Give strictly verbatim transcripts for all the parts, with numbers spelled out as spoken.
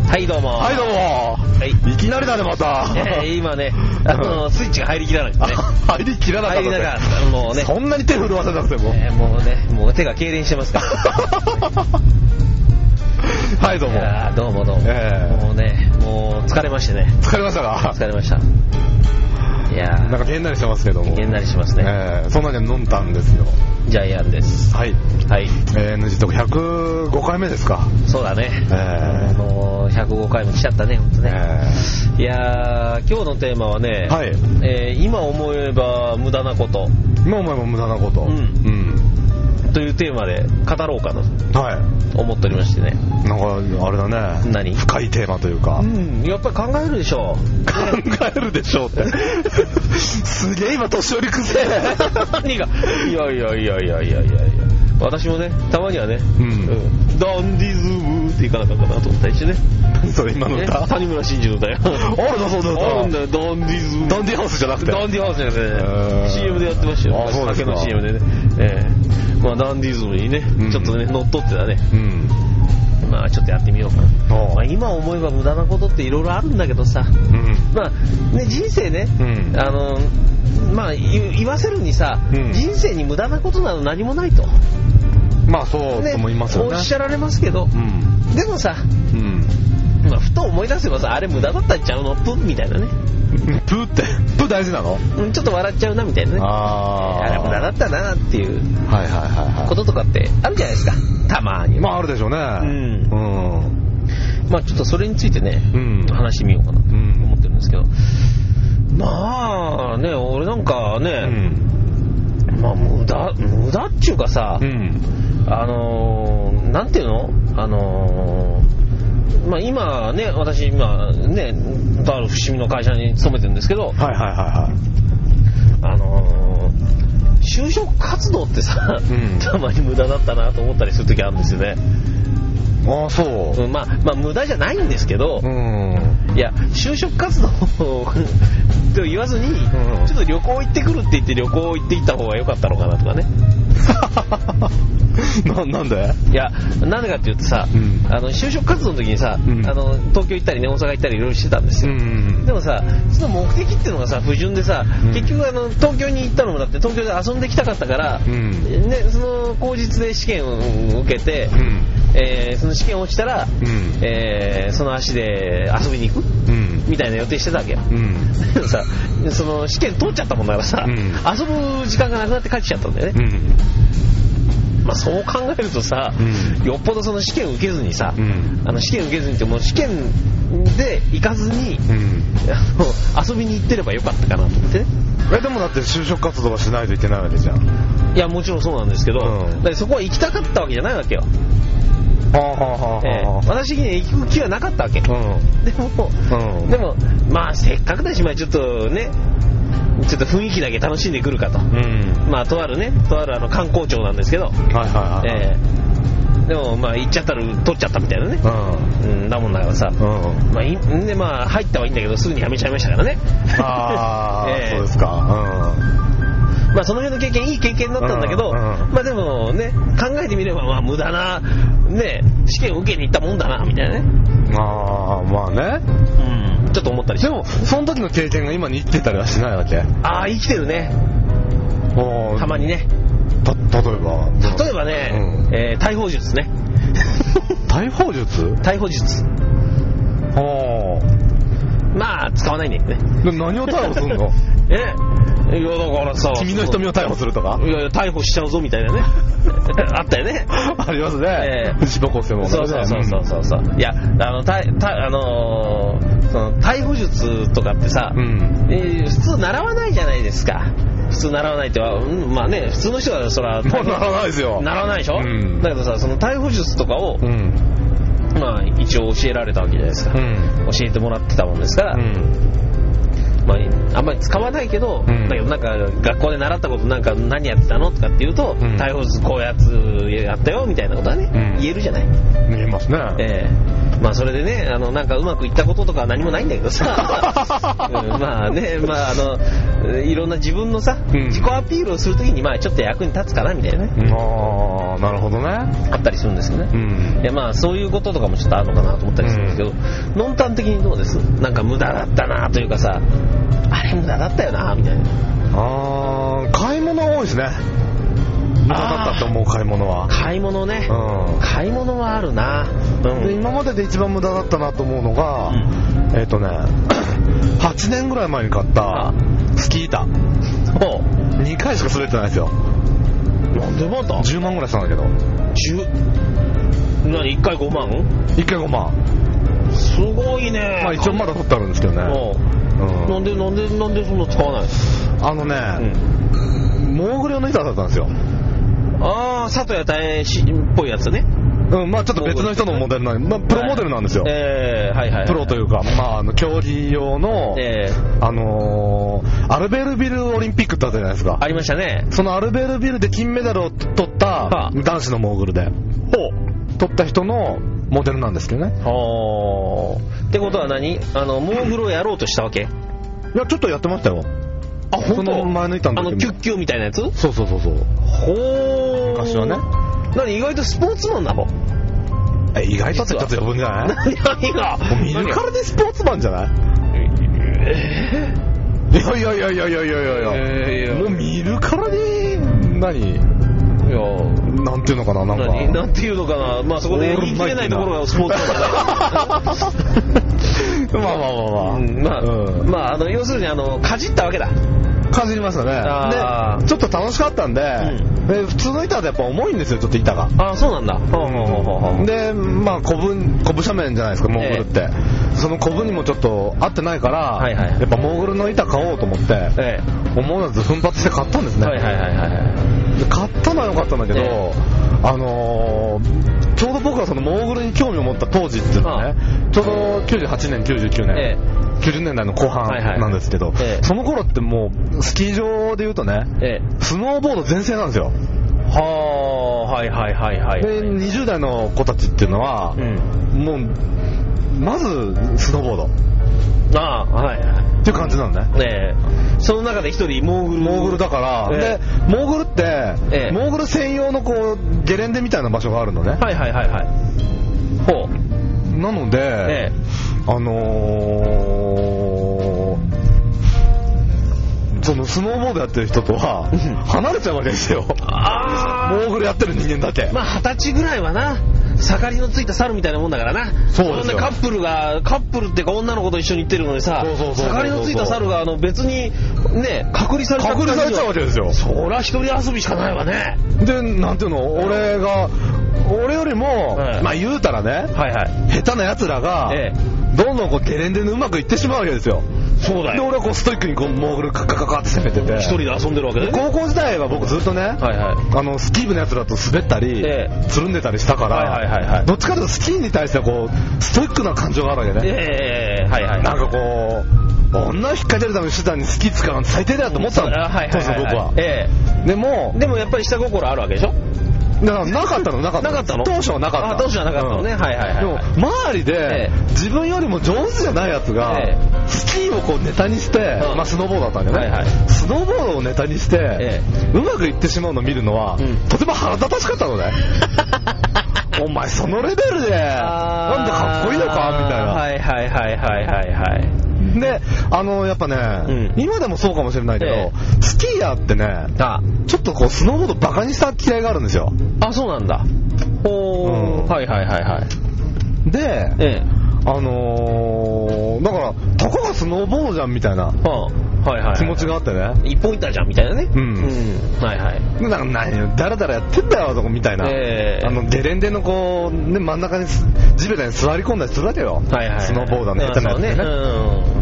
はいどうも。 はいどうも。はい。いきなりだねまた。 えー、今ね、あのスイッチが入りきらなくてね。 入りきらなかった。 入りながらもうね。 そんなに手震わせなくても。 えー、もうね、もう手が痙攣してますから。 はいどうも。 いやどうもどうも。 えー、 もうね、もう疲れましてね。 疲れましたか。 疲れました。いやなんかげんなりしてますけども。 げんなりしますね。 えー、そんなに飲んだんですよ。 ジャイアンです。 はい。 はい。 えー、エヌジー とひゃくごかいめですか。 そうだね。 えー、 もうひゃくごかいも来ちゃったね、ほんとね。 えー、いやー、今日のテーマはね、 はい。 えー、今思えば無駄なこと。 今思えば無駄なこと。 うん。うんというテーマで語ろうかなと思っておりましてね。 なんかあれだね。何？深いテーマというか。 うん。やっぱり考えるでしょう。 考えるでしょうって。すげえ今年寄りくせえ。 何が？いやいやいやいやいやいやいや。私もね、たまにはね、うん、ダンディズムっていかなかったなと思ったりしてね。 何それ今の歌？ ね、谷村新司の歌よ。あるだそうだ歌。 あるんだよ、ダンディズム。 ダンディハウスじゃなくて。 ダンディハウスじゃなくてね。シーエム でやってましたよ。 あ、そうですか。 酒の シーエム でね。えー、まあダンディズムにね、うん、ちょっとね乗っ取ってたね。うん。まあちょっとやってみようかな。まあ、今思えば無駄なことっていろいろあるんだけどさ。うん、まあね人生ね、うん、あのまあ言わせるにさ、うん、人生に無駄なことなど何もないと。 まあそうと思いますよね。 おっしゃられますけど、うん、でもさ、うんまあ、ふと思い出せばさあれ無駄だったんちゃうのプンみたいなね。 プってプ大事なの？ うんちょっと笑っちゃうなみたいなね。ああれ無駄だったなっていうはいはいはいはいこととかってあるじゃないですかたまに。 まああるでしょうね。うん。 うん、まあちょっとそれについてね、うん、話してみようかなと思ってるんですけど、うん、まあね俺なんかね、うん、まあ無駄無駄っていうかさ。うんあのー、なんていうのあのー、まあ今ね、私今ね、とある伏見の会社に勤めてるんですけど、はいはいはいはい。あのー、就職活動ってさ、うん、たまに無駄だったなと思ったりするときあるんですよね。 ああそう、 うん、まあまあ無駄じゃないんですけど、うん、いや就職活動と言わずに、うん、ちょっと旅行行ってくるって言って旅行行っていった方が良かったのかなとかね。 な, なんでいやなんでかっていうとさ、うん、あの就職活動の時にさ、うん、あの東京行ったりね大阪行ったりいろいろしてたんですよ、うんうん、でもさその目的っていうのがさ不純でさ、うん、結局あの東京に行ったのもだって東京で遊んできたかったから、うんね、その口実で試験を受けて、うんえー、その試験落ちたら、うんえー、その足で遊びに行く、うん、みたいな予定してたわけよ、うん、でもさその試験通っちゃったもんだからさ、うん、遊ぶ時間がなくなって帰ってきちゃったんだよね、うんまあ、そう考えるとさ、うん、よっぽどその試験を受けずにさ、うん、あの試験受けずにってもう試験で行かずに、うん、あの遊びに行ってればよかったかなと思ってね。 えでもだって就職活動はしないといけないわけじゃん。 いやもちろんそうなんですけど、うん、だからそこは行きたかったわけじゃないわけよ。はあはあはあえー、私に行く気はなかったわけ、うん、でも、うん、でもまあせっかくだし、まあ、ちょっとねちょっと雰囲気だけ楽しんでくるかと、うん、まあとあるねとあるあの観光庁なんですけど、はいはいはいえー、でもまあ行っちゃったら取っちゃったみたいなね、うんうん、だもんだからさ、うんまあ、いでまあ入ったはいいんだけどすぐに辞めちゃいましたからね。ああ、えー、そうですか。うんまあその辺の経験いい経験だったんだけど、うんうん、まあでもね考えてみればまあ無駄なね試験を受けに行ったもんだなみたいなね。 ああまあね。 うんちょっと思ったりして。 でもその時の経験が今に生きてたりはしないわけ？ ああ生きてるね。たまにね。 た例えば例えばね、うんえー、大砲術ね。 大砲術？ 大砲術。ほう。まあ使わないんだけどね。 で何を逮捕するの？ えいやだからさ君の瞳を逮捕するとか？ いやいや逮捕しちゃうぞみたいなね。あったよね。 ありますね。藤子生も、ね。 そうそうそうそうそう。うん、いやあのたたあのー、その逮捕術とかってさ、うんえー、普通習わないじゃないですか。普通習わないっては、うん、まあね普通の人はそらもう習わないですよ。 習わないでしょ。うん、だけどさその逮捕術とかを、うんまあ一応教えられたわけじゃないですか。うん、教えてもらってたもんですから。うんまあ、あんまり使わないけど、うん、だけどなんか学校で習ったことなんか何やってたのとかって言うと、うん、逮捕術こうやつやったよみたいなことはね、うん、言えるじゃない。 言えますね。 えまあそれでね、あのなんかうまくいったこととかは何もないんだけどさ、うん、まあね、まああのいろんな自分のさ、うん、自己アピールをするときにまあちょっと役に立つかなみたいなね、 うん、ああなるほどね、 あったりするんですよね、うん、いやまあそういうこととかもちょっとあるのかなと思ったりするんですけど、うん、ノンタン的にどうです？なんか無駄だったなというかさ、あれ無駄だったよなみたいな。 ああ買い物多いですね。無駄だったと思う買い物は。 買い物ね、うん、買い物はあるな、うん、 で今までで一番無駄だったなと思うのが、うん、えっ、ー、とねはちねんぐらい前に買ったスキー板にかいしか滑ってないですよ。 なんでまたじゅうまんぐらいしたんだけど。 じゅう何いっかいごまん？ いっかいごまん。 すごいね。 まあ一応まだ取ってあるんですけどね、 うん、なんでなんでなんでそんな使わない？ あのね、うん、モーグル用の板だったんですよ。 ああ、佐藤谷大使っぽいやつね。 うん、まあちょっと別の人のモデルなんで、まあ、プロモデルなんですよ。 はい、えー、はいはい、はい。 プロというか、まああの競技用の、えー、あのー、アルベールビルオリンピックってあったじゃないですか。 ありましたね。 そのアルベールビルで金メダルを取った男子のモーグルで、ほう、取った人のモデルなんですけどね。 はあ。ってことは何？あのモーグルをやろうとしたわけ？いやちょっとやってましたよ。 あ、本当？ その前の板の時も。 あのキュッキュみたいなやつ？ そうそうそうそう。 ほー。 昔はね。 何意外とスポーツマンなの？ え、意外とってちょっと呼ぶんじゃない？ 何が？ もう見るからでスポーツマンじゃない？えー、いやいやいやいやいやいやいや、えー、もう見るからに何？いやなんていうのかな、なんか何なんていうのかな、まあそこで言い切れないところがスポーツマンだね。 まあまあまあまあ、うん、 まあ、うん、まああの要するにあのかじったわけだ。 かじりましたね。でちょっと楽しかったんで、うん、で普通の板でやっぱ重いんですよ、ちょっと板が。 ああそうなんだ。ほうほうほうほう。 でまあコブコブ斜面じゃないですかモーグルって、ええ、そのコブにもちょっと合ってないから、はいはい、やっぱモーグルの板買おうと思って、ええ、思わず奮発して買ったんですね。はいはいはいはい。で買ったのは良かったんだけど、ええ、あのー、ちょうど僕がそのモーグルに興味を持った当時っていうのはね、ちょうどきゅうじゅうはちねんきゅうじゅうきゅうねん、ええ、きゅうじゅうねんだいの後半なんですけど、はいはい、ええ、その頃ってもうスキー場でいうとね、ええ、スノーボード全盛なんですよ。 はあ、はいはいはいはい。 でにじゅう代の子たちっていうのは、うん、もうまずスノーボード。 ああ、はいはい。 っていう感じなのね。 ええ、その中で一人モーグル。 モーグルだから、ええ、でモーグルって、ええ、モーグル専用のこうゲレンデみたいな場所があるのね。 はいはいはいはい。ほう。なので、ええ、あのー。そのスノーボードやってる人とは離れちゃうわけですよ。あモーグルやってる人間だけ。 まあ二十歳ぐらいはな、盛りのついた猿みたいなもんだからな。そうですよ。カップルがカップルっていうか女の子と一緒に行ってるのにさ、盛りのついた猿があの別にね隔離されちゃ隔離されちゃうわけですよ。 そりゃ一人遊びしかないわね。 でなんていうの、俺が俺よりも、はい、まあ言うたらね、はいはい、下手な奴らが、ええ、どんどんこうゲレンデでうまくいってしまうわけですよ。 そうだよ。 で俺はこうストイックにこうモーグルカッカカカって攻めてて、 一人で遊んでるわけで、ね、 高校時代は僕ずっとね、はいはい、あのスキー部のやつらと滑ったり、ええ、つるんでたりしたから、はいはいはいはい、どっちかというとスキーに対してはこうストイックな感情があるわけね、ええはいはい、なんかこう女を引っ掛けるために手段にスキー使うなんて最低だよと思ってたの、はいはいはいはい、当時の僕は、ええ、でもでもやっぱり下心あるわけでしょ。 だからなかったのなかったのなかったの当初はなかった。 あ当初はなかったのね、うん、はいはいはい。 でも周りで、ええ、自分よりも上手じゃないやつが、ええ、スキーをこうネタにして、うん、まあスノーボードだったんだよね、はいはい、スノーボードをネタにして、ええ、うまくいってしまうのを見るのは、うん、とても腹立たしかったのね。お前そのレベルでなんでかっこいいのかみたいな。はいはいはいはいはいはい。であのやっぱね、うん、今でもそうかもしれないけど、ええ、スキーヤーってねあちょっとこうスノーボードバカにした嫌いがあるんですよ。 あそうなんだ。ほー、うん、はいはいはいはい。 で、ええ、あのー、だからたかがスノーボードじゃんみたいな、はあはいはいはい、気持ちがあってね、 一本板じゃんみたいなね、うん、うん、はいはい。 でなんか何よだらだらやってんだよとこみたいな、えー、あのゲレンデのこう、ね、真ん中に地べたに座り込んだりするわけよ、はいはいはい、スノーボーダーの下手なやつね、ね、うん、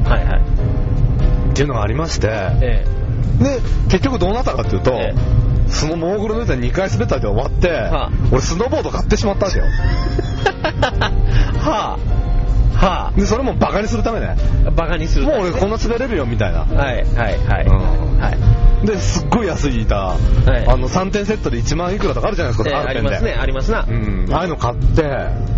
はいはいっていうのがありまして、えー、で結局どうなったかっていうと、えー、そのモーグルの板にかい滑ったで終わって、はあ、俺スノーボード買ってしまったわけよ。はあはあ、でそれもバカにするためね。 バカにするため、 ね、もう俺こんな滑れるよみたいな。はいはいはい、うんはい、ですっごい安い板、はい、あのさんてんセットでいちまんいくらとかあるじゃないですか、えー、あるありますねありますな、 うん、ああいうの買って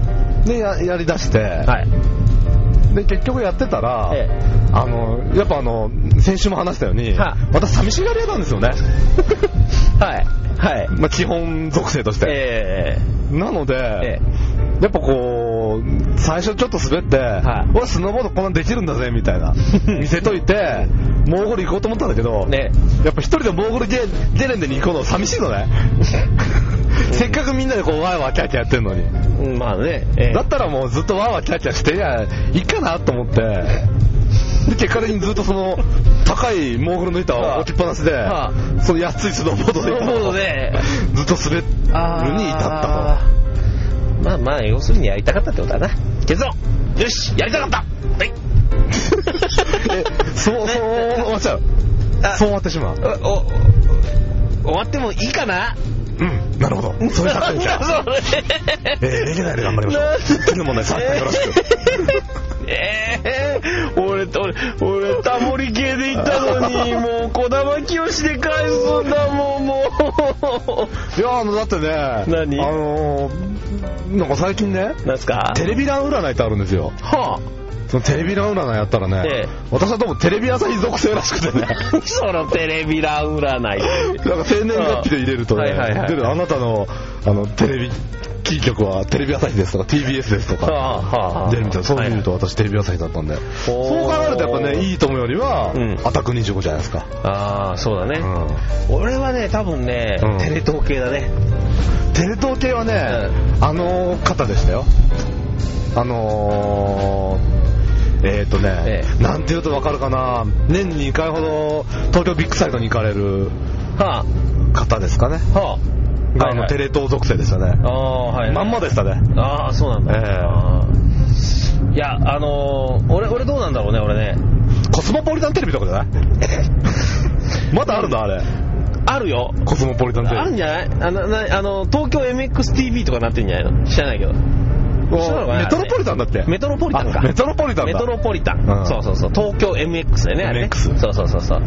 で や, やりだして、 はい、 で結局やってたら、ええ、あのやっぱあの先週も話したように、はあ、私寂しがり屋なんですよね。 はいはい、 まあ、基本属性として、えー、なので、えー、やっぱこう最初ちょっと滑って、はい、俺スノーボードこんなんできるんだぜみたいな見せといてモーグル行こうと思ったんだけど、ね、やっぱ一人でモーグルゲゲレンデに行くの寂しいのね。せっかくみんなでこうワーワーキャーキャーやってんのに、 うん、まあね、えー、 だったらもうずっとワーワーキャーキャーしてやいいかなと思って、で結果的にずっとその高いモーグルの板を置きっぱなしで、はあ、その安いスノーボードでスノーボードでずっと滑るに至ったと。 まあまあ要するにやりたかったってことだな。決断よしやりたかったはいえそうそう終わっちゃう。そう終わってしまう。 おお終わってもいいかな。 うんなるほどそういう作戦じゃん。えー、レギュラーで頑張りましょう。次の問題さよろしく。 えー、俺俺俺タモリ系で行ったのにもう小玉清で返すんだもんもう。 いやあのだってね何あのー、なんか最近ねなんすかテレビ欄占いってあるんですよ。はあそのテレビ欄占いやったらね、ええ、私はどうもテレビ朝日属性らしくてねそのテレビ欄占いなんか生年月日で入れるとね、はいはいはい、出るあなたのあのテレビキー局はテレビ朝日ですとか ティービーエス ですとか、はあはあ、出るみたいな。そう見ると私テレビ朝日だったんで、はい、そう考えるとやっぱねいいと思うよりは、うん、アタックにじゅうごじゃないですか。 ああそうだね、うん、俺はね多分ね、うん、テレ東系だね。 テレ東系はね、うん、あの方でしたよ。あのーえーとね、ええ、なんて言うと分かるかな、年ににかいほど東京ビッグサイトに行かれる方ですかね、はあ、があの、はいはい、テレ東属性でしたね。あ、はいはい、まんまでしたね。 ああそうなんだ、えー、いやあのー、俺俺どうなんだろうね。俺ねコスモポリタンテレビとかじゃないまだあるんだあれ。 あるよコスモポリタンテレビ。 あるんじゃない。あのなあの東京 エムエックスティーブイ とかなってんじゃないの。知らないけど。 メトロポリタンだって。 メトロポリタンか。 メトロポリタンだ。 メトロポリタン、うん、そうそうそう東京 エムエックス だよね。あれね エムエックス そうそうそうそう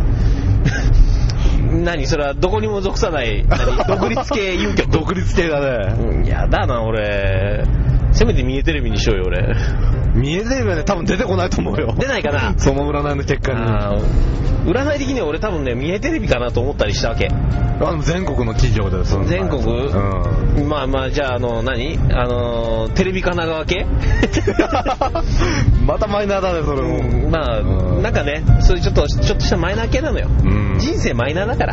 何それはどこにも属さない何独立系有局。 独立系だね、 うん、やだな俺。せめて見えテレビにしようよ俺。 見えテレビはね多分出てこないと思うよ。 出ないかなその占いの結果に。あ占い的には俺多分ね見えテレビかなと思ったりしたわけ。 あの全国の企業です。 全国、うん、まあまあじゃああの何あのテレビ神奈川系またマイナーだねそれも、 うん、まあ、うん、なんかねそういうちょっとちょっとしたマイナー系なのよ、うん、人生マイナーだから、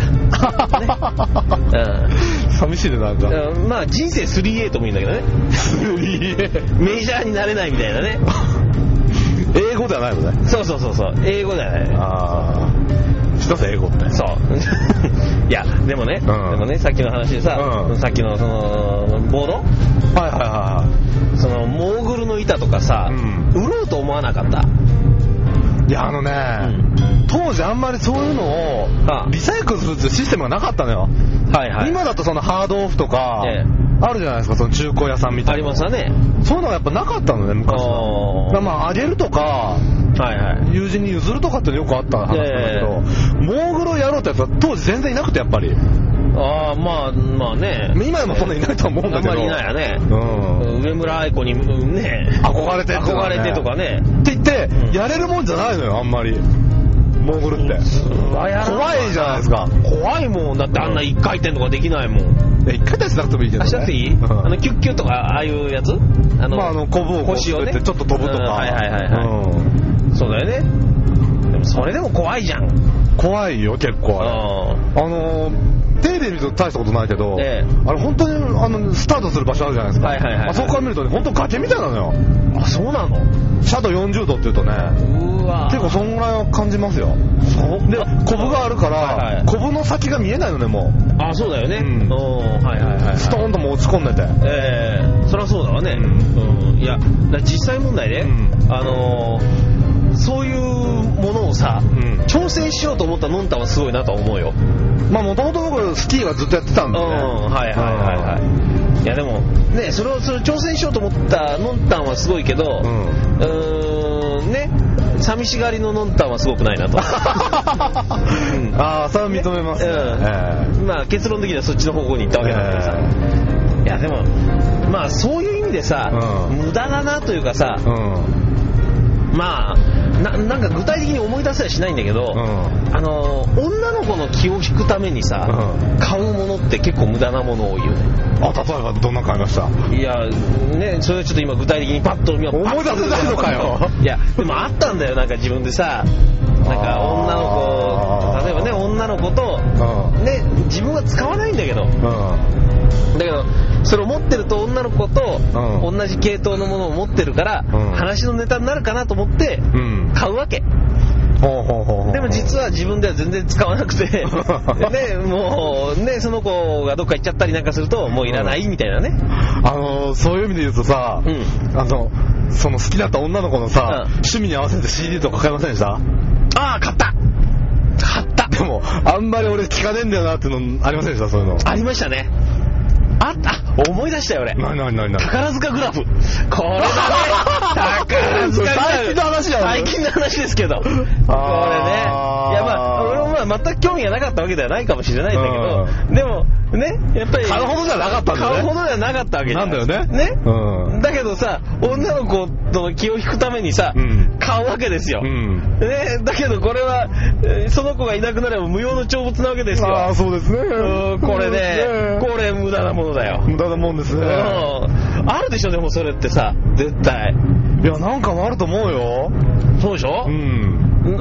ねうん、寂しいねなんか、 うん、まあ人生 スリーエー ともいいんだけどね。スリーエー メジャーになれないみたいなね。 英語ではないのね。 そうそうそうそう英語ではない。ああ一つ英語ってそういやでもね、うん、でもねさっきの話でさ、うん、さっきのそのボードはいはいはいそのモーグルの板とかさ、うん、売ろうと思わなかった。 いやあのね、うん、当時あんまりそういうのをリサイクルするっていうシステムがなかったのよ。はいはい。今だとそのハードオフとか、ええ、あるじゃないですかその中古屋さんみたいな。 ありますよね。 そういうのがやっぱなかったのね昔は。まああげるとかはいはい、友人に譲るとかってよくあった話なんだけど、モーグルをやろうってやつは当時全然いなくてやっぱり。 ああまあまあね今でもそんなにいないとは思うんだけど、 あんまりいないよね、うん、上村愛子にね憧れてって、ね、 憧れてとかねって言って、うん、やれるもんじゃないのよあんまりモーグルって。怖いじゃないですか。 怖いもんだってあんな一回転とかできないもん。 一回転しなくてもいいけどね。 しなくていい、うん、あのキュッキュッとかああいうやつあの、 まあ、あのコブをこう作ってちょっと飛ぶとか、うん、 はいはいはいはい、うん、そうだよね。でもそれでも怖いじゃん。 怖いよ結構あれ。あのテレビで見ると大したことないけど、ええ、あれ本当にあのスタートする場所あるじゃないですか、はいはいはいはい、あそこから見るとね本当崖みたいなのよ。 あそうなの。 斜度よんじゅうどっていうとねうわ結構そんぐらいは感じますよ。でコブがあるから、はいはい、コブの先が見えないのねもう。あそうだよね、うんおはいはいはいはい、ストーンとも落ち込んでてええー、そりゃそうだわね、うんうん、いや実際問題ね、うん、あのー、そういうものをさ、うん、挑戦しようと思ったノンタはすごいなと思うよ。まあもともと僕スキーはずっとやってたんでね、うん、はいはいはいはい、いやでもねそれをそれを挑戦しようと思ったノンタンはすごいけど、うん、うーんね寂しがりのノンタンはすごくないなと、うん、 ああそれは認めますね、うんえー、まあ結論的にはそっちの方向に行ったわけなんだけどさ、えー、いやでもまあそういう意味味でさ、うん、無駄だなというかさ、うん、まあ な, なんか具体的に思い出せはしないんだけど、うん、あの女の子の気を引くためにさ、うん、買うものって結構無駄なもの多いよね。 あ、例えばどんな買いました？ いやね、それはちょっと今具体的にパッと思い出せないのかよ。 いやでもあったんだよ、なんか自分でさ、なんか女の子、例えばね女の子と、うん、ね自分は使わないんだけど、うん、だけどそれを持ってると女の子と同じ系統のものを持ってるから、うん、話のネタになるかなと思って買うわけ、ほうほうほうほう。でも実は自分では全然使わなくてね、もうねその子がどっか行っちゃったりなんかするともういらないみたいなね、うん、 あのそういう意味で言うとさ、うん、あのその好きだった女の子のさ、うん、趣味に合わせて シーディー とか買いませんでした？ ああ買った買った。 でもあんまり俺聞かねえんだよなっていうのありませんでした？そういうのありましたね。あった、思い出したよ俺。 何何何何？ 宝塚グラフ。これだね。宝塚グラフ。 最近の話だよ。 最近の話ですけど。これね。いやまあ俺もまあ全く興味がなかったわけではないかもしれないんだけど、でもねやっぱり買うほどじゃなかったんだね。 買うほどじゃなかったわけじゃなんだよね。 ね。うん、だけどさ女の子の気を引くためにさ、うん、買うわけですよ。うん、ねだけどこれはその子がいなくなれば無用の長物なわけですよ。 ああそうですね。 うんこれねこれ無駄なものだよ。 無駄なもんですね。うん、 あるでしょでもそれってさ絶対。 いやなんかもあると思うよ。 そうでしょ。うん。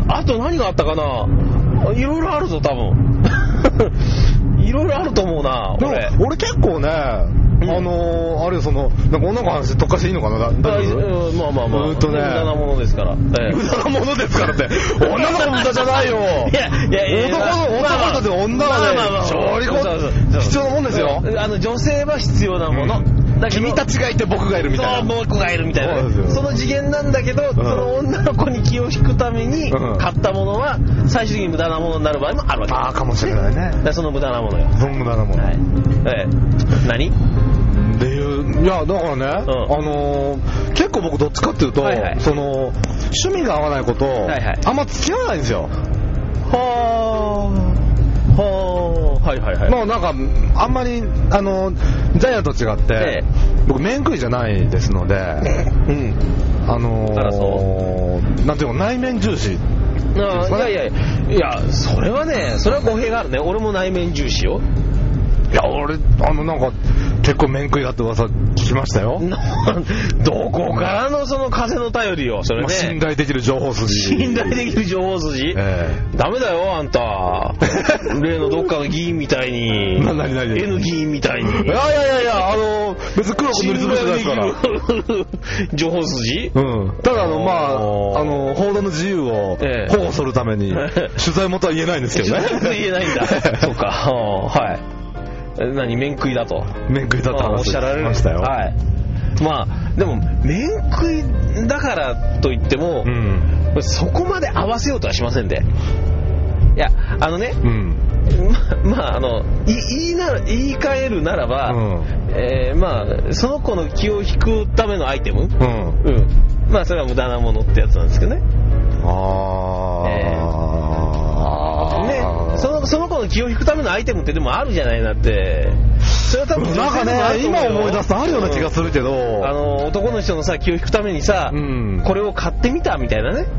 あと何があったかな。いろいろあるぞ多分。いろいろあると思うな俺。 俺結構ね、うん、あのー、あれそのなんか女の子の話とっかしていいのかな。だだうん、まあまあまあ、 うんとね、 無駄なものですから、ええ、無駄なものですからって女の子無駄じゃないよ。いやいやいや男の男の子で女はね調理工必要なもんですよ。 あの女性は必要なもの、うんだけど君たちがいて僕がいるみたいな。 そう僕がいるみたいな。 そ, その次元なんだけど、うん、その女の子に気を引くために買ったものは最終的に無駄なものになる場合もあるわけです。 ああかもしれないね。 だその無駄なものよ。 その無駄なもの、はいええ、何っていう。いやだからね、うん、あのー、結構僕どっちかっていうと、はいはい、その趣味が合わないこと、はいはい、あんま付き合わないんですよ。 はあはあはいはいはい。 もうなんかあんまりあのジャイアンと違って、ええ、僕面食いじゃないですので、うん、あのー、あらそうなんていうか内面重視。 あいやいやいやそれはねそれは語弊があるね。俺も内面重視よ。 いや俺あのなんか結構面食いだって噂聞きましたよ。 どこからのその風の便りよそれね、まあ、 信頼できる情報筋。 信頼できる情報筋、えー、ダメだよあんた例のどっかの議員みたいに何何何 N 議員みたいに。いやいやいやいやあの別に黒く塗りつぶしてないですから情報筋、 うん、ただあのまああの報道の自由を保護するために、えー、取材元は言えないんですけどね。 言えないんだそうかはい何面食いだと面食いだと話しましたよ。 はい。まあでも面食いだからといっても、うん、そこまで合わせようとはしませんで。いやあのね、うん、ま, まああの言いな言い換えるならば、うんえー、まあその子の気を引くためのアイテム、うんうん、まあそれは無駄なものってやつなんですけどね。ああ。えーね、その、その子の気を引くためのアイテムってでもあるじゃないなって。それは多分なんかね今思い出すとあるような気がするけど、うん、 あの男の人のさ気を引くためにさ、うん、これを買ってみたみたいなね、うん、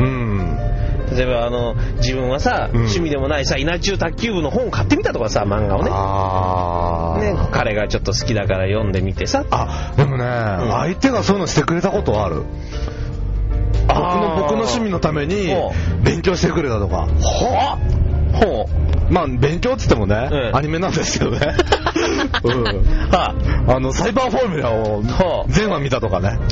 例えばあの自分はさ、うん、趣味でもないさ稲中卓球部の本を買ってみたとかさ漫画をねあね彼がちょっと好きだから読んでみてさ。 あでもね、うん、相手がそういうのしてくれたことはある。僕の僕の趣味のために勉強してくれたとか。はあほうまあ勉強っつってもね、うん、アニメなんですけどね、うん、はあ、あのサイバーフォーミュラを全話見たとかね。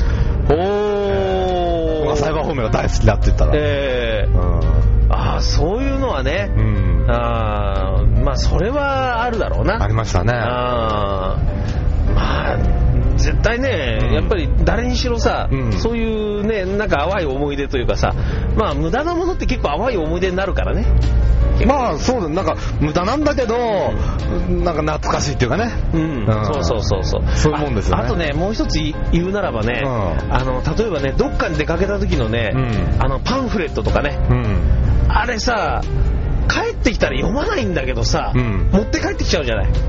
おおサイバーフォーミュラ大好きだって言ったら、えーうん、ああそういうのはね、うん、あまあそれはあるだろうな。 ありましたね。 あまあ絶対ね、うん、やっぱり誰にしろさ、うん、そういうねなんか淡い思い出というかさまあ無駄なものって結構淡い思い出になるからね。 まあそうだなんか無駄なんだけど、うん、なんか懐かしいっていうかね、 うんうん、そうそうそうそうそういうもんですよね。 あ, あとねもう一つ言うならばね、うん、あの例えばねどっかに出かけた時のね、うん、あのパンフレットとかね、うん、あれさ帰ってきたら読まないんだけどさ、うん、持って帰ってきちゃうじゃない。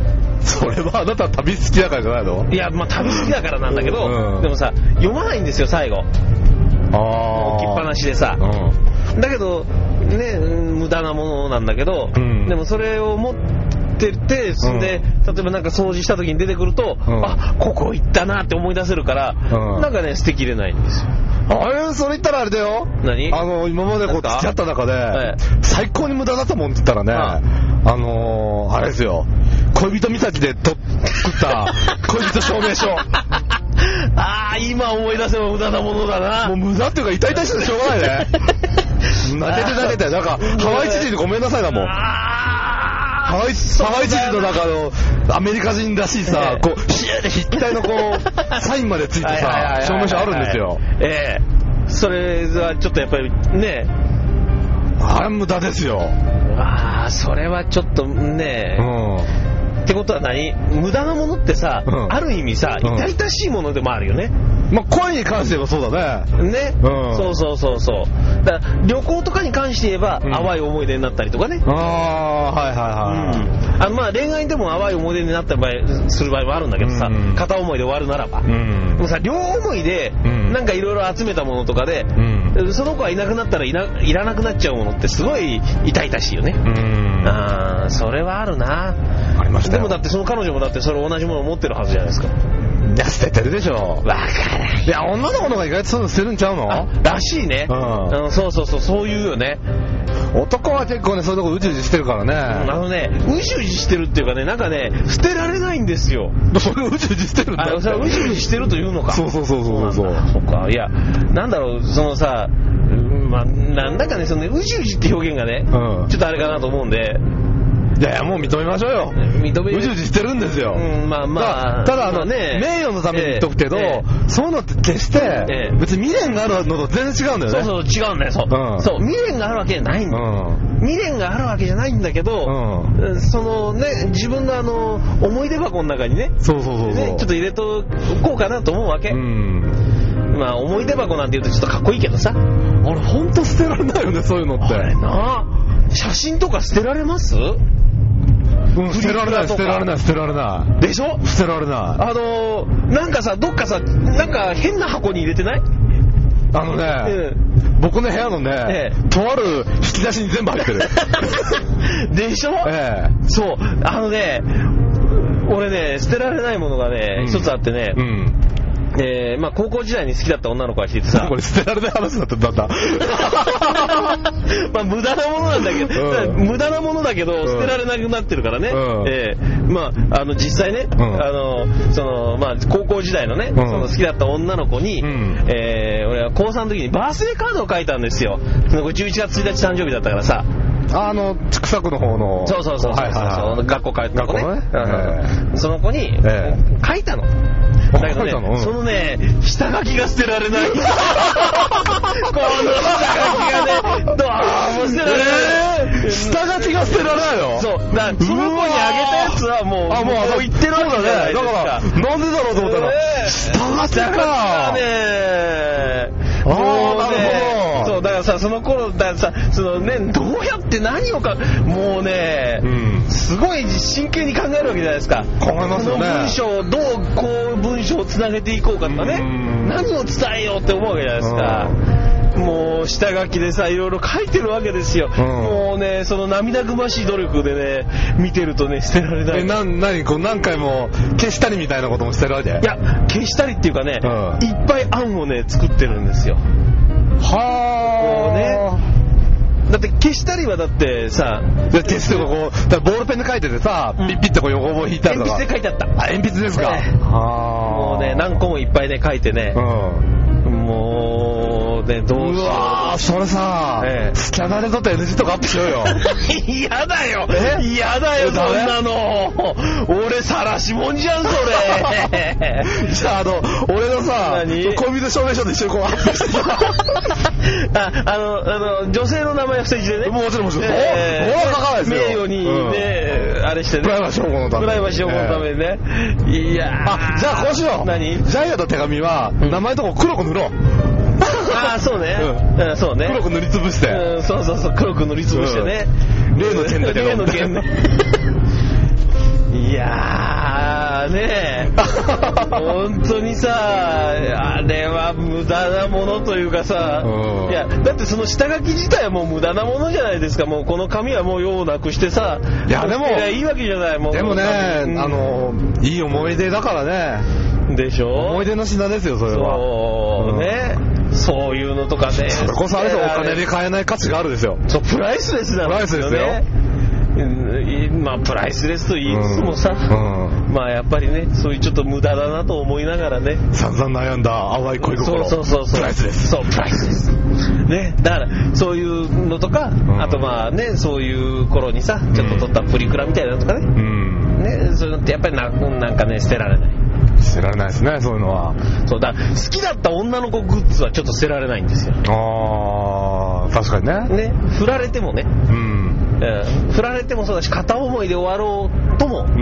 それはあなた旅好きだからじゃないの？ いや、まあ旅好きだからなんだけど、うん、でもさ読まないんですよ最後。 あ置きっぱなしでさ、うん、だけどね無駄なものなんだけど、うん、でもそれを持っててそんで、うん、例えばなんか掃除した時に出てくると、うん、あここ行ったなって思い出せるから、うん、なんかね捨てきれないんですよ。 あれそれ言ったらあれだよ。 何？ あの今までこう付き合った中で、はい、最高に無駄だったもんって言ったらね、あ, あのー、あれですよ、恋人岬でと作った恋人証明書。 ああ今思い出せば無駄なものだな。 もう無駄っていうか痛々しくてしょうがないね。泣けて泣けてなんかハワイ知事にごめんなさいだもん。ハワイ知事の中のアメリカ人らしいさ、えー、こうヒューで筆体のこうサインまでついてさ証明書あるんですよ。 ええー、それはちょっとやっぱりね、 あれ無駄ですよ。 ああそれはちょっとね、うん、ってことは何？無駄なものってさ、うん、ある意味さ痛々しいものでもあるよね。 まあ恋に関してはそうだね。 ね、うん、そうそうそうそう。だから旅行とかに関して言えば、うん、淡い思い出になったりとかね。 ああはいはいはい。 うん、あのまあ恋愛でも淡い思い出になった場合する場合もあるんだけどさ、うん、片思いで終わるならば。うん、でもさ両思いで、うん、なんかいろいろ集めたものとかで、うん、その子がいなくなったらいな、いらなくなっちゃうものってすごい痛々しいよね。うん、ああそれはあるな。 ありましたよ。 でもだってその彼女もだってそれ同じものを持ってるはずじゃないですか。 いや捨ててるでしょ。 わからない。 いや女の子の方が意外とそういうの捨てるんちゃうの？ らしいね、うんうん、そうそうそうそういうよね。 男は結構ねそういうとこうじうじしてるからね、 うん、あのねうじうじしてるっていうかねなんかね捨てられないんですよ。 それうじうじしてるんだって。 あそれはうじうじしてるというのか。 そうそうそうそうそう。 そっかいやなんだろうそのさ、まあ、なんだかねそのねうじうじって表現がね、うん、ちょっとあれかなと思うんで。 いやいやもう認めましょうよ。認める。うじうじしてるんですよ。 うん、まあまあ。 ただあの、ね、名誉のために言っとくけど、えー、そういうのって決して、えー、別に未練があるのと全然違うんだよね。 そうそう違うんだよ。そう。うん、そう未練があるわけじゃないんだよ。うん、未練があるわけじゃないんだけど、うん、そのね自分のあの思い出箱の中にね、 そうそうそうそう、 ね、ちょっと入れとこうかなと思うわけ。うん、まあ思い出箱なんて言うとちょっとかっこいいけどさ。 あれ本当捨てられないよねそういうのって。 あれな。写真とか捨てられます？ うん、捨てられない捨てられない捨てられないでしょ。 捨てられない。 あのー、なんかさどっかさなんか変な箱に入れてない？ あのね、ええ、僕の部屋のね、ええ、とある引き出しに全部入ってる。 でしょ、ええ、そうあのね俺ね捨てられないものがね、うん、一つあってね、うん、えーまあ、高校時代に好きだった女の子がいてさ、 これ捨てられない話だったんだったまあ無駄なものなんだけど、うん、無駄なものだけど捨てられなくなってるからね、うんえーまあ、あの実際ね、うん、あのそのまあ、高校時代のね、うん、その好きだった女の子に、うんえー、俺は高さんの時にバースデーカードを書いたんですよ。そのじゅういちがつついたち誕生日だったからさ、 あの千種区の方のそうそうそうそう、はいはいはい、学校通ってた子ね、ねえー、その子に、えー、書いたのだけどね、うん、そのね下書きが捨てられない。この下書きがねどうも捨てられない、 えー、下書きが捨てられないの。 そうだその子にあげたやつはもうあもうもう言ってるわけじゃないですか。 だからなんでだろうと思ったら、えー、下書きかねもうねそうだからさその頃だからさそのねどうやって何をかもうね、うん、すごい真剣に考えるわけじゃないですか。 考えますよね。 この文章をどうこう文章をつなげていこうかとかね、何を伝えようって思うわけじゃないですか。もう下書きでさいろいろ書いてるわけですよ、うん、もうねその涙ぐましい努力でね見てるとね捨てられない。 えな何こう何回も消したりみたいなこともしてるわけ？いや消したりっていうかね、うん、いっぱい案をね作ってるんですよ。 はあ、 ね、だって消したりはだってさ消すとかこうだボールペンで書いててさ、うん、ピッピッとこう横棒引いたりとか鉛筆で書いてあった。 あ鉛筆ですか、 えー、もうね何個もいっぱいね書いてね、うん、もうねどうしよう。 うわーそれさ、ええ、スキャナーで撮った エヌジー とかアップしようよ。 嫌だよ嫌だよそんなの。俺晒しもんじゃんそれ。 じゃああの俺のさ恋人証明書で一緒にこうアップしてああのあの女性の名前伏せ字でね。 もちろんもちろん、えー、おお書かないですよ。 名誉にね、うん、あれしてねプライバシー保護のためにプライバシー保護のためにね、えー、いやあじゃあこうしよう。 何ジャイアンの手紙は、うん、名前のとこ黒く塗ろう。 ああそうね、 うん、 そうね黒く塗りつぶして、 うん、そうそうそう黒く塗りつぶしてね、 うん、例の件だけど例の件ね。いいやーね本当にさあれは無駄なものというかさ、いやだってその下書き自体はもう無駄なものじゃないですか。もうこの紙はもう用をなくしてさ、 いやでもいいわけじゃない。もうでもね、うん、あのいい思い出だからね。 でしょ。 思い出の品ですよそれは。 そうね、うん、そういうのとかね。 それこそあれとお金で買えない価値があるですよ。 そうプライスレスなんですよね。プライスレスですよ。まあプライスレスと言いつつもさ、うんうん、まあやっぱりねそういうちょっと無駄だなと思いながらね、 散々悩んだ淡い恋心。 そうそうそうそう、 プライスレス。 そうプライスレスね。だからそういうのとか、うん、あとまあねそういう頃にさちょっと撮ったプリクラみたいなのとかね、うん、ねそういうのってやっぱり な, なんかね捨てられない。 捨てられないですねそういうのは。 そうだ好きだった女の子グッズはちょっと捨てられないんですよ。 ああ確かにね。 ね振られてもね。うんうん、振られてもそうだし片思いで終わろうとも、うん、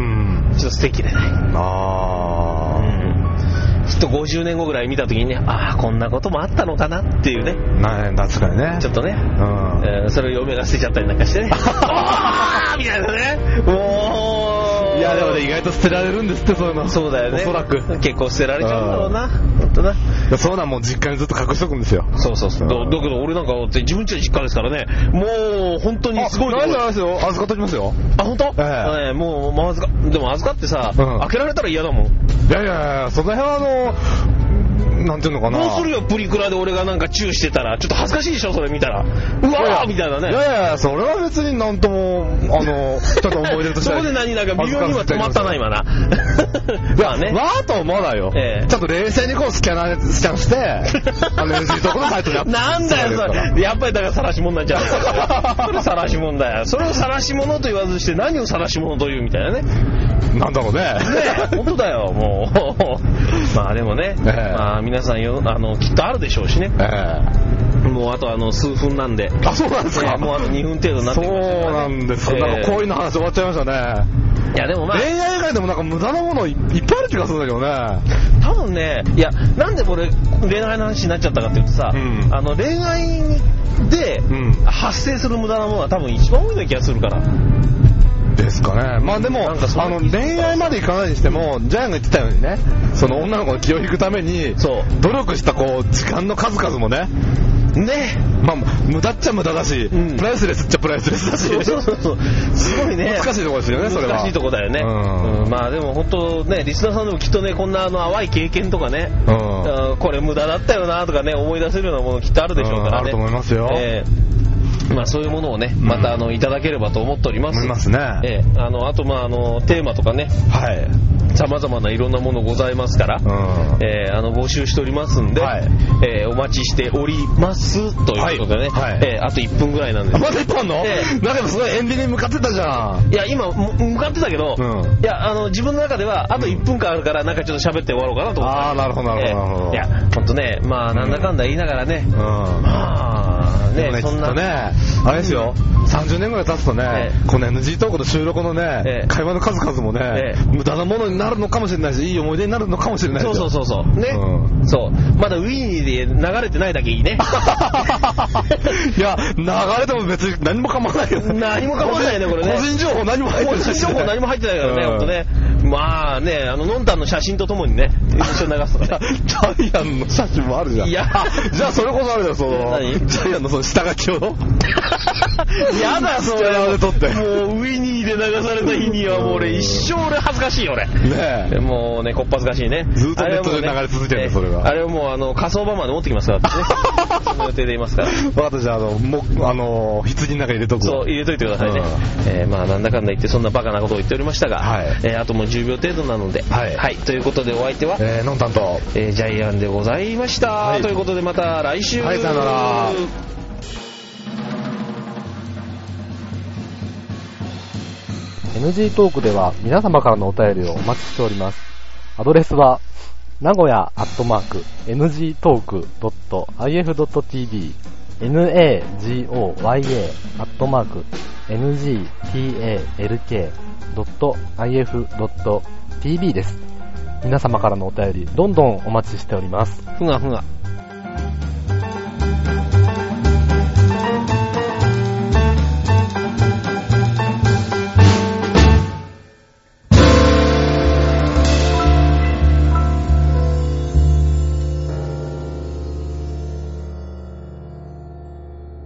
ちょっと捨てきれない。あ、うん、きっとごじゅうねんごぐらい見た時にね、ああこんなこともあったのかなっていうね。 な確かにねちょっとね、うんえー、それを嫁が捨てちゃったりなんかしてねああみたいなね。もういやでもね意外と捨てられるんですってそういうの。 そうだよね。 おそらく結構捨てられちゃうんだろうな本当な。 そうなんもう実家にずっと隠しとくんですよ。 そうそうそう。だ, だけど俺なんか自分家の実家ですからね。もう本当にすごいところ。 なんじゃないですよ。預かっときますよ。 あ本当？ええー、もう、まあ、預かでも預かってさ、うん、開けられたら嫌だもん。いやいやいやその辺はあのなんていうのかな。 どうするよプリクラで俺がなんかチューしてたらちょっと恥ずかしいでしょそれ見たら。うわーみたいなね。 いやいやそれは別になんともあのちょっと思い出としてそこで何なんか微妙には止まったな今な。 いやねわーと思わないよ、えー、ちょっと冷静にこうスキャナスキャンしてあの エヌジー とこのサイトにアップなんだよそれ。やっぱりだから晒し物なんじゃないそれ晒し物だよ。それを晒し物と言わずして何を晒し物というみたいなね。 なんだろうね。ね本当だよもうまあでもね、えー、まあ皆さんよあのきっとあるでしょうしね、えー、もうあとあの数分なんで。 あそうなんですか、 えー、もうあとにふん程度になってきました、ね、 そうなんですか、えー、なんか恋の話終わっちゃいましたね。 いやでもまあ恋愛以外でもなんか無駄なものいっぱいある気がするんだけどね。 多分ねいやなんで俺恋愛の話になっちゃったかっていうとさ、うん、あの恋愛で発生する無駄なものは多分一番多いような気がするからですかね。まあでもあの恋愛までいかないにしてもジャイアンが言ってたようにねその女の子の気を引くために努力したこう時間の数々もねねまあ無駄っちゃ無駄だし、うん、プライスレスっちゃプライスレスだしそうそうそうすごいね難しいところですよねそれは。 難しいところだよね、うんうん、まあでも本当ねリスナーさんでもきっとねこんなあの淡い経験とかね、うん、これ無駄だったよなとかね思い出せるようなものきっとあるでしょうからね、うん、あると思いますよ、えーまあ、そういうものをねまたあのいただければと思っております。 思いますね。 えー、あのあとまああのテーマとかねはいさまざまないろんなものございますから、うんえー、あの募集しておりますんで、はいえー、お待ちしておりますということでね、はいはいえー、あといっぷんぐらいなんです。 まだいっぷんあんの、えー、なんかすごいエンディングに向かってたじゃん。 いや今向かってたけど、うん、いやあの自分の中ではあといっぷんかんあるからなんかちょっと喋って終わろうかなと思って、 ああなるほどなるほど、えー、 いや本当ねまあなんだかんだ言いながらね、うん、まあねねそんなねあれですよ、うん、さんじゅうねんぐらい経つとね、えー、この エヌジー トークの収録のね、えー、会話の数々もね、えー、無駄なものになるのかもしれないしいい思い出になるのかもしれない。 そうそうそうそうね、うん、そうまだウィーンで流れてないだけいいねいや流れても別に何も構わないよね。 何も構わないねこれね。 個人情報何も入ってない、ね、 個人情報何も入ってないからね、うん、ほんとねまあねあののんたんの写真とともにね一緒に流すとかねジャイアンの写真もあるじゃん。いやじゃあそれこそあるじゃんそのジャイアンのその下書きをやだそれもうウィニーで流された日にはもう俺一生俺恥ずかしいよ俺ねえもうねこっぱずかしいね。 ずっとネットで流れ続けてるんだそれが。 あれをもうあの火葬場まで持ってきますからってねその予定でいますから分かったじゃああのもあの棺の中入れとく。 そう入れといてくださいね、うんえー、まあなんだかんだ言ってそんなバカなことを言っておりましたが、はいえー、あともうじゅうびょう程度なので、はいはい、ということでお相手は、 えー、のんたんと、 えー、ジャイアンでございました、はい、ということでまた来週はいさよなら。 エヌジー トークでは皆様からのお便りをお待ちしております。アドレスは名古屋アットマーク エヌジートークドットアイエフドットティービー ナゴヤ アットマーク エヌジーティーエーエルケードットアイエフドットティービー です。皆様からのお便りどんどんお待ちしております。 ふがふが。